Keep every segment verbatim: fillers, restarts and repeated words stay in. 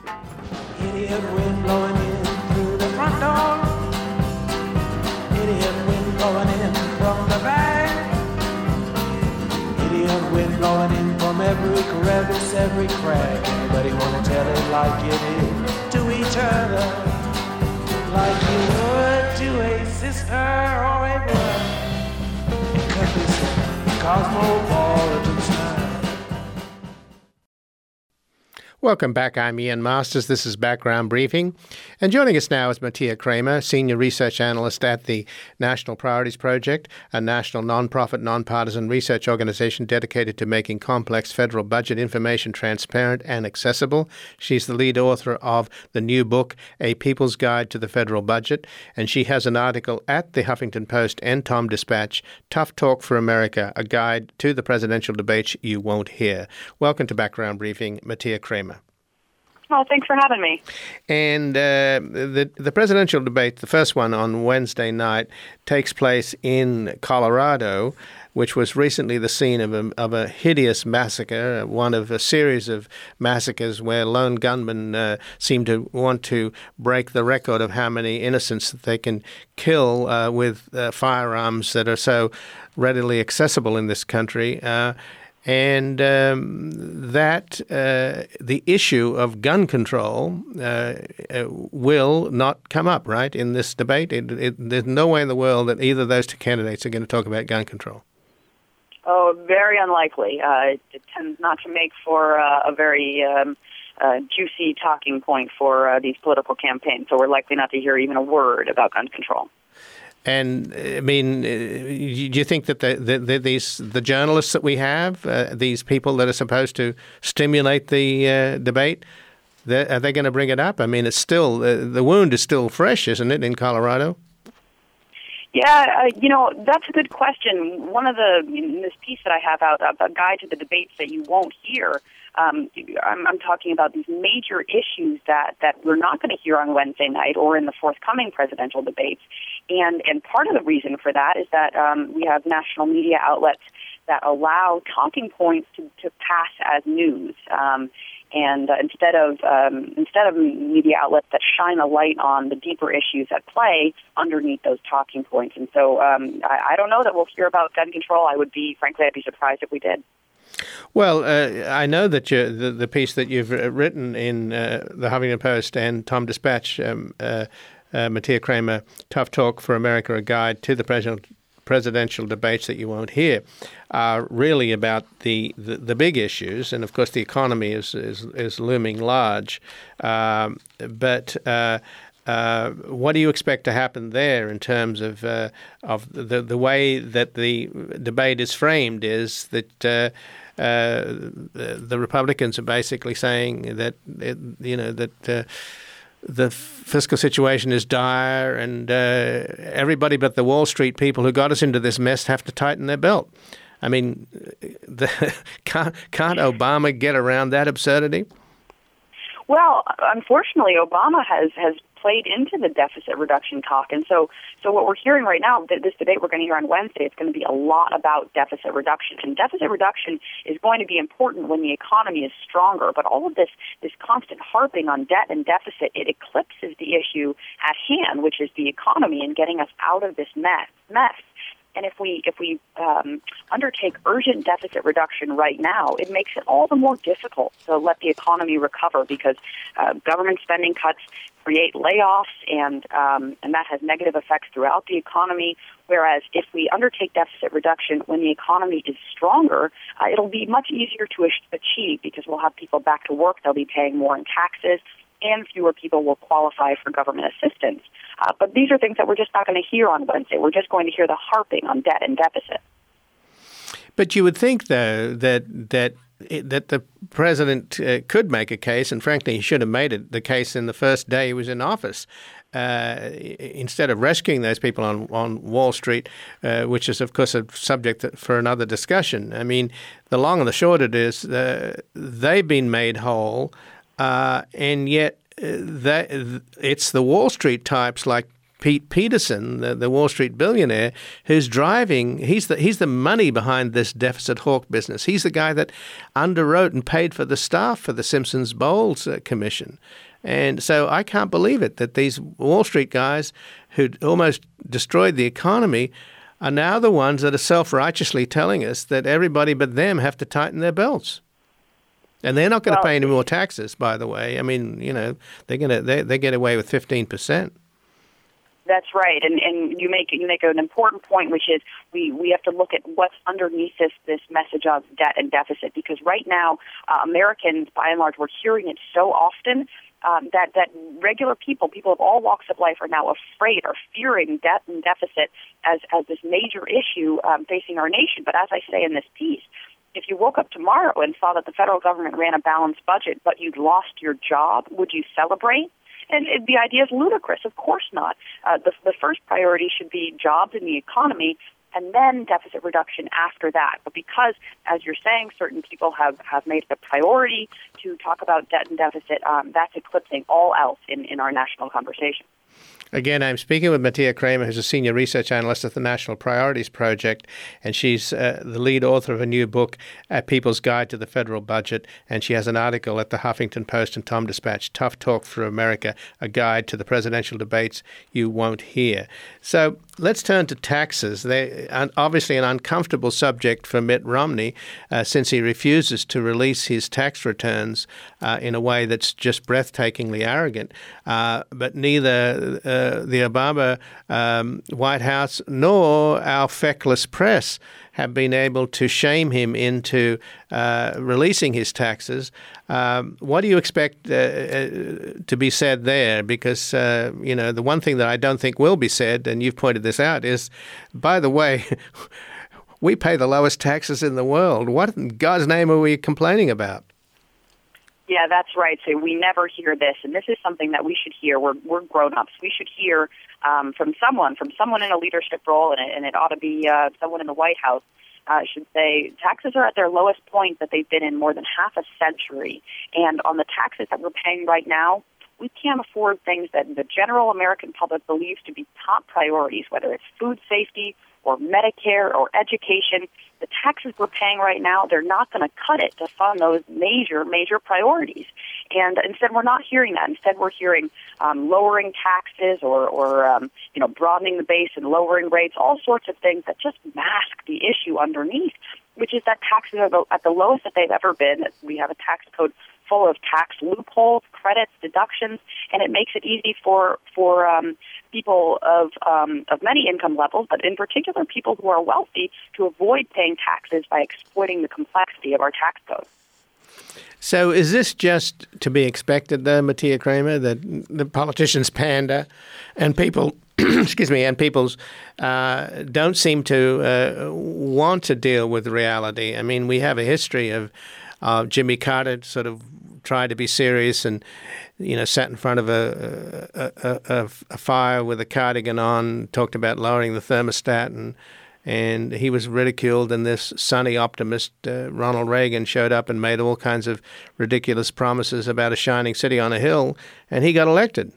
Idiot wind blowing in through the front door. Idiot wind blowing in from the back. Idiot wind blowing in from every crevice, every crack. Anybody wanna tell it like it is to each other, like you would to a sister or a brother? It could be some cosmopolitan style. Welcome back. I'm Ian Masters. This is Background Briefing. And joining us now is Mattia Kramer, Senior Research Analyst at the National Priorities Project, a national non-profit, non-partisan research organization dedicated to making complex federal budget information transparent and accessible. She's the lead author of the new book, A People's Guide to the Federal Budget, and she has an article at the Huffington Post and Tom Dispatch, Tough Talk for America, a guide to the presidential debates you won't hear. Welcome to Background Briefing, Mattia Kramer. Oh, thanks for having me. And uh, the the presidential debate, the first one on Wednesday night, takes place in Colorado, which was recently the scene of a, of a hideous massacre, one of a series of massacres where lone gunmen uh, seem to want to break the record of how many innocents that they can kill uh, with uh, firearms that are so readily accessible in this country. Uh, And um, that uh, the issue of gun control uh, uh, will not come up, right, in this debate? It, it, there's no way in the world that either of those two candidates are going to talk about gun control. Oh, very unlikely. Uh, it, it tends not to make for uh, a very um, uh, juicy talking point for uh, these political campaigns, so we're likely not to hear even a word about gun control. And I mean, do you think that the, the, the, these the journalists that we have, uh, these people that are supposed to stimulate the uh, debate, are they going to bring it up? I mean, it's still uh, the wound is still fresh, isn't it, in Colorado? Yeah, uh, you know, that's a good question. One of the in this piece that I have out, a guide to the debates that you won't hear. Um, I'm, I'm talking about these major issues that, that we're not going to hear on Wednesday night or in the forthcoming presidential debates. And and part of the reason for that is that um, we have national media outlets that allow talking points to, to pass as news. Um, and uh, instead of um, instead of media outlets that shine a light on the deeper issues at play underneath those talking points. And so um, I, I don't know that we'll hear about gun control. I would be, frankly, I'd be surprised if we did. Well, uh, I know that you, the, the piece that you've written in uh, the Huffington Post and Tom Dispatch, um, uh, uh, Mattia Kramer, Tough Talk for America, a guide to the president, presidential debates that you won't hear, are really about the, the, the big issues. And, of course, the economy is, is, is looming large. Um, but uh, uh, what do you expect to happen there in terms of uh, of the, the way that the debate is framed is that uh, Uh, the, the Republicans are basically saying that it, you know that uh, the fiscal situation is dire, and uh, everybody but the Wall Street people who got us into this mess have to tighten their belt. I mean, the, can't, can't Obama get around that absurdity? Well, unfortunately, Obama has has played into the deficit reduction talk. And so so what we're hearing right now, this debate we're going to hear on Wednesday, it's going to be a lot about deficit reduction. And deficit reduction is going to be important when the economy is stronger. But all of this, this constant harping on debt and deficit, it eclipses the issue at hand, which is the economy and getting us out of this mess. mess. And if we if we um, undertake urgent deficit reduction right now, it makes it all the more difficult to let the economy recover because uh, government spending cuts create layoffs, and um, and that has negative effects throughout the economy. Whereas if we undertake deficit reduction when the economy is stronger, uh, it'll be much easier to achieve because we'll have people back to work, they'll be paying more in taxes, and fewer people will qualify for government assistance. Uh, but these are things that we're just not going to hear on Wednesday. We're just going to hear the harping on debt and deficit. But you would think, though, that that that the president uh, could make a case, and frankly, he should have made it the case in the first day he was in office, uh, instead of rescuing those people on, on Wall Street, uh, which is, of course, a subject for another discussion. I mean, the long and the short of it is uh, they've been made whole, uh, and yet uh, that, it's the Wall Street types like Pete Peterson, the, the Wall Street billionaire, who's driving. He's the he's the money behind this deficit hawk business. He's the guy that underwrote and paid for the staff for the Simpsons Bowles uh, Commission. And so I can't believe it that these Wall Street guys who almost destroyed the economy are now the ones that are self-righteously telling us that everybody but them have to tighten their belts. And they're not going to well, pay any more taxes, by the way. I mean, you know, they're going to they they get away with fifteen percent. That's right, and and you make you make an important point, which is we, we have to look at what's underneath this this message of debt and deficit, because right now uh, Americans, by and large, we're hearing it so often um, that that regular people, people of all walks of life, are now afraid, are fearing debt and deficit as as this major issue um, facing our nation. But as I say in this piece, if you woke up tomorrow and saw that the federal government ran a balanced budget, but you'd lost your job, would you celebrate? And it, the idea is ludicrous. Of course not. Uh, the, the first priority should be jobs in the economy, and then deficit reduction after that. But because, as you're saying, certain people have, have made it a priority to talk about debt and deficit, um, that's eclipsing all else in, in our national conversation. Again, I'm speaking with Mattia Kramer, who's a senior research analyst at the National Priorities Project, and she's uh, the lead author of a new book, A People's Guide to the Federal Budget, and she has an article at the Huffington Post and Tom Dispatch, Tough Talk for America, a guide to the presidential debates you won't hear. So let's turn to taxes. They're obviously an uncomfortable subject for Mitt Romney uh, since he refuses to release his tax returns uh, in a way that's just breathtakingly arrogant. Uh, but neither uh, the Obama um, White House nor our feckless press have been able to shame him into uh, releasing his taxes. Um, what do you expect uh, uh, to be said there? Because, uh, you know, the one thing that I don't think will be said, and you've pointed this out, is, by the way, we pay the lowest taxes in the world. What in God's name are we complaining about? Yeah, that's right. So we never hear this, and this is something that we should hear. We're we're grown-ups. We should hear um, from someone, from someone in a leadership role, and it, and it ought to be uh, someone in the White House, uh, should say taxes are at their lowest point that they've been in more than half a century. And on the taxes that we're paying right now, we can't afford things that the general American public believes to be top priorities, whether it's food safety or Medicare or education. The taxes we're paying right now, they're not going to cut it to fund those major, major priorities. And instead, we're not hearing that. Instead, we're hearing um, lowering taxes or, or um, you know, broadening the base and lowering rates, all sorts of things that just mask the issue underneath, which is that taxes are the, at the lowest that they've ever been. We have a tax code full of tax loopholes, credits, deductions, and it makes it easy for for um, people of um, of many income levels, but in particular people who are wealthy, to avoid paying taxes by exploiting the complexity of our tax code. So is this just to be expected, though, Mattia Kramer, that the politicians pander and people, excuse me, and people's uh, don't seem to uh, want to deal with reality? I mean, we have a history of uh, Jimmy Carter sort of tried to be serious and, you know, sat in front of a, a, a, a fire with a cardigan on, talked about lowering the thermostat, and and he was ridiculed. And this sunny optimist, uh, Ronald Reagan, showed up and made all kinds of ridiculous promises about a shining city on a hill, and he got elected.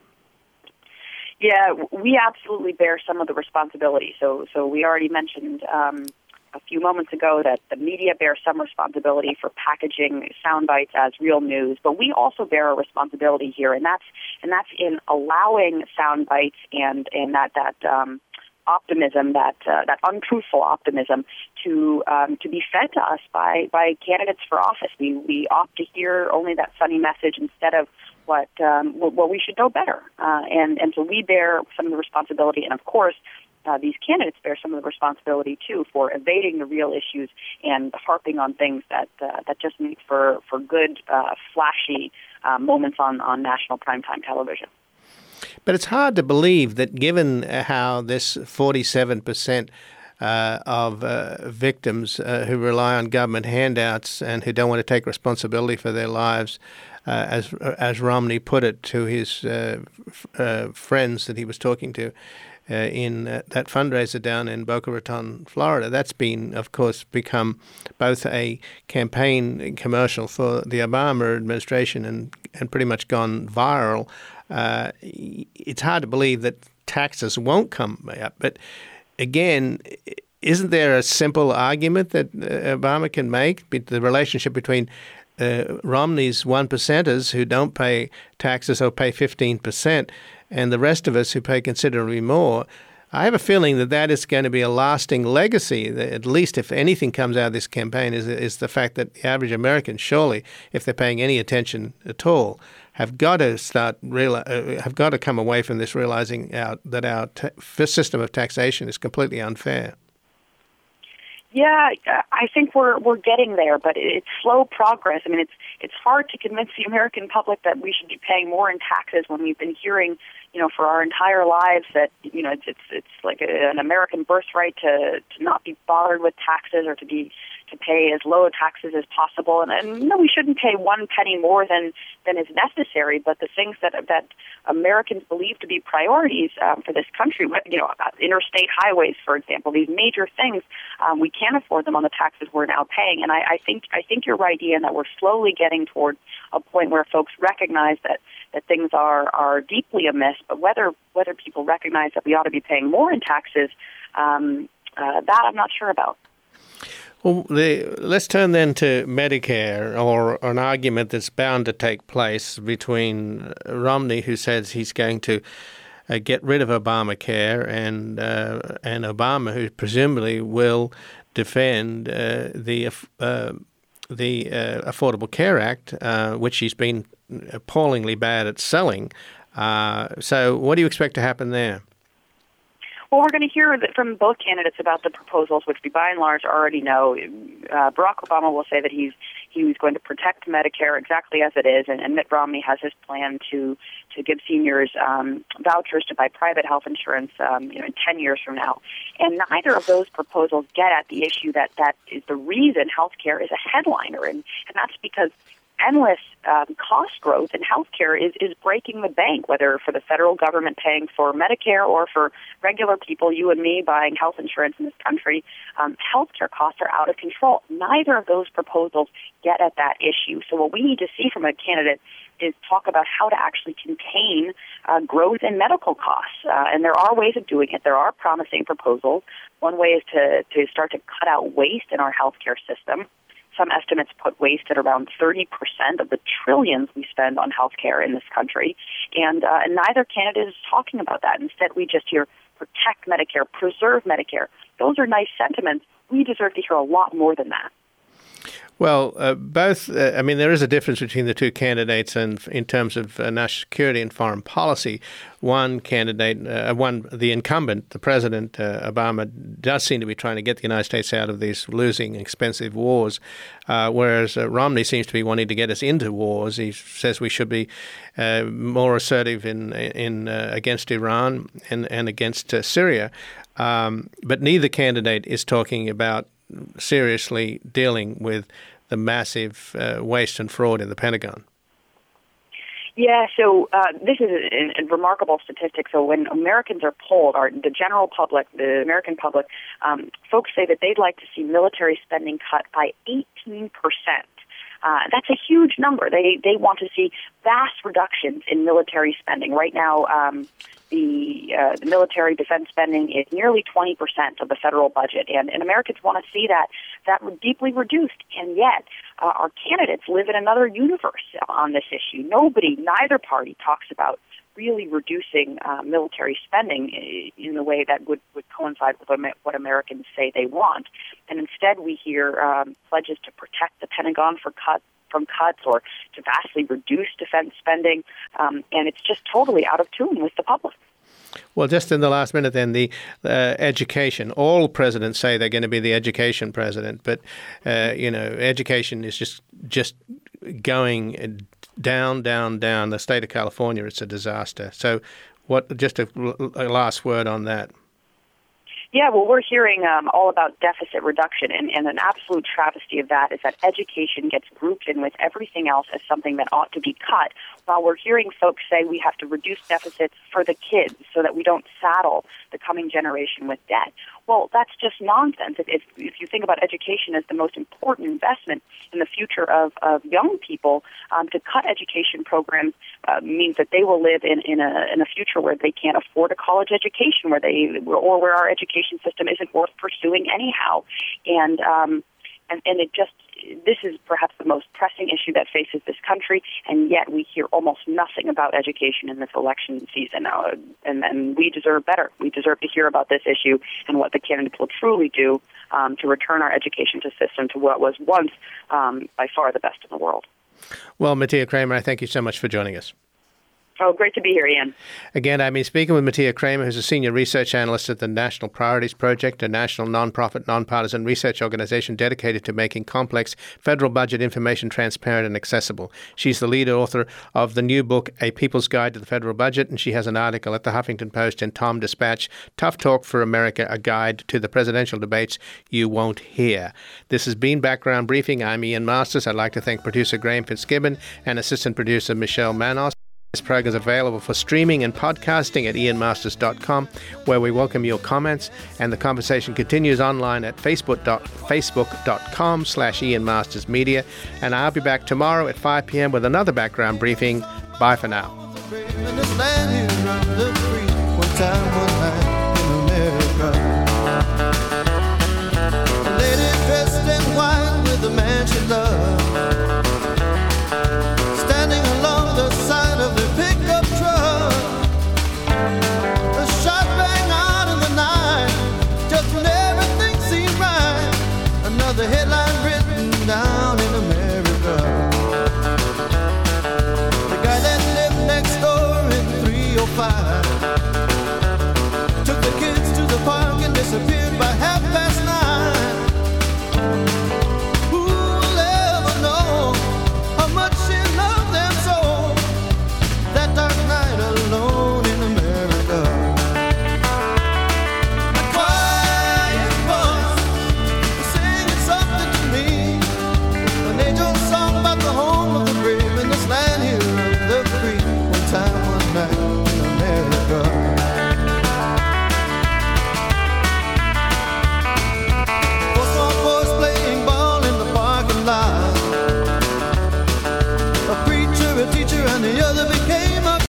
Yeah, we absolutely bear some of the responsibility. So, so we already mentioned um, a few moments ago that the media bears some responsibility for packaging sound bites as real news, but we also bear a responsibility here, and that's and that's in allowing sound bites and and that that um, optimism, that uh, that untruthful optimism, to um, to be fed to us by by candidates for office. We we opt to hear only that sunny message instead of what um, what we should know better, uh, and and so we bear some of the responsibility, and of course. Uh, these candidates bear some of the responsibility, too, for evading the real issues and harping on things that uh, that just make for, for good, uh, flashy uh, moments on, on national primetime television. But it's hard to believe that given how this forty-seven percent uh, of uh, victims uh, who rely on government handouts and who don't want to take responsibility for their lives, uh, as as Romney put it to his uh, f- uh, friends that he was talking to, Uh, in uh, that fundraiser down in Boca Raton, Florida. That's been, of course, become both a campaign commercial for the Obama administration and, and pretty much gone viral. Uh, it's hard to believe that taxes won't come up. But again, isn't there a simple argument that uh, Obama can make, the relationship between uh, Romney's one percenters who don't pay taxes or pay fifteen percent and the rest of us who pay considerably more? I have a feeling that that is going to be a lasting legacy, at least if anything comes out of this campaign, is, is the fact that the average American, surely, if they're paying any attention at all, have got to start reali- uh, have got to come away from this realizing out that our ta- system of taxation is completely unfair. Yeah, I think we're we're getting there, but it's slow progress. I mean, it's it's hard to convince the American public that we should be paying more in taxes when we've been hearing, you know, for our entire lives that, you know, it's it's, it's like a, an American birthright to to not be bothered with taxes or to be to pay as low taxes as possible. And, and no, we shouldn't pay one penny more than, than is necessary. But the things that that Americans believe to be priorities um, for this country, you know, interstate highways, for example, these major things, um, we can't afford them on the taxes we're now paying. And I, I think I think you're right, Ian, that we're slowly getting towards a point where folks recognize that, that things are, are deeply amiss. But whether whether people recognize that we ought to be paying more in taxes, um, uh, that I'm not sure about. Well, the, let's turn then to Medicare, or an argument that's bound to take place between Romney, who says he's going to uh, get rid of Obamacare, and uh, and Obama, who presumably will defend uh, the uh, the uh, Affordable Care Act, uh, which he's been appallingly bad at selling. Uh, so, what do you expect to happen there? Well, we're going to hear from both candidates about the proposals, which we by and large already know. Uh, Barack Obama will say that he's he's going to protect Medicare exactly as it is, and, and Mitt Romney has his plan to to give seniors um, vouchers to buy private health insurance, um, you know, in ten years from now. And neither of those proposals get at the issue that that is the reason healthcare is a headliner, and, and that's because endless um, cost growth in healthcare is, is breaking the bank, whether for the federal government paying for Medicare or for regular people, you and me, buying health insurance in this country. Um, healthcare costs are out of control. Neither of those proposals get at that issue. So what we need to see from a candidate is talk about how to actually contain uh, growth in medical costs. Uh, and there are ways of doing it. There are promising proposals. One way is to, to start to cut out waste in our healthcare system. Some estimates put waste at around thirty percent of the trillions we spend on healthcare in this country. And, uh, and neither candidate is talking about that. Instead, we just hear protect Medicare, preserve Medicare. Those are nice sentiments. We deserve to hear a lot more than that. Well, uh, both, uh, I mean, there is a difference between the two candidates and in terms of uh, national security and foreign policy. One candidate, uh, one, the incumbent, the president, uh, Obama, does seem to be trying to get the United States out of these losing expensive wars, uh, whereas uh, Romney seems to be wanting to get us into wars. He says we should be uh, more assertive in in uh, against Iran and, and against uh, Syria. Um, but neither candidate is talking about seriously dealing with the massive uh, waste and fraud in the Pentagon. Yeah, so uh, this is a, a remarkable statistic. So when Americans are polled, our, the general public, the American public, um, folks say that they'd like to see military spending cut by eighteen percent. Uh, that's a huge number. They they want to see vast reductions in military spending. Right now, um, the, uh, the military defense spending is nearly twenty percent of the federal budget, and, and Americans want to see that that deeply reduced. And yet, uh, our candidates live in another universe on this issue. Nobody, neither party, talks about really reducing uh, military spending in the way that would, would coincide with what Americans say they want. And instead we hear um, pledges to protect the Pentagon for cut, from cuts or to vastly reduce defense spending, um, and it's just totally out of tune with the public. Well, just in the last minute then, the uh, education. All presidents say they're going to be the education president, but, uh, you know, education is just just going down, down, down. The state of California, it's a disaster. So what? Just a, a last word on that. Yeah, well, we're hearing um, all about deficit reduction, and, and an absolute travesty of that is that education gets grouped in with everything else as something that ought to be cut, while we're hearing folks say we have to reduce deficits for the kids so that we don't saddle the coming generation with debt. Well, that's just nonsense. If, if, if you think about education as the most important investment in the future of, of young people, um, to cut education programs uh, means that they will live in, in, a, in a future where they can't afford a college education, where they or where our education system isn't worth pursuing anyhow. And um, and, and it just this is perhaps the most pressing issue that faces this country, and yet we hear almost nothing about education in this election season. Uh, and, and we deserve better. We deserve to hear about this issue and what the candidates will truly do um, to return our education system to what was once um, by far the best in the world. Well, Mattia Kramer, I thank you so much for joining us. Oh, great to be here, Ian. Again, I've been speaking with Mattia Kramer, who's a senior research analyst at the National Priorities Project, a national nonprofit, nonpartisan research organization dedicated to making complex federal budget information transparent and accessible. She's the lead author of the new book, A People's Guide to the Federal Budget, and she has an article at the Huffington Post and Tom Dispatch, Tough Talk for America, a guide to the presidential debates you won't hear. This has been Background Briefing. I'm Ian Masters. I'd like to thank producer Graham Fitzgibbon and assistant producer Michelle Manos. This program is available for streaming and podcasting at ian masters dot com, where we welcome your comments, and the conversation continues online at facebook dot facebook dot com slash Ian Masters Media. And I'll be back tomorrow at five p.m. with another Background Briefing. Bye for now. A lady dressed in white with a man she loved.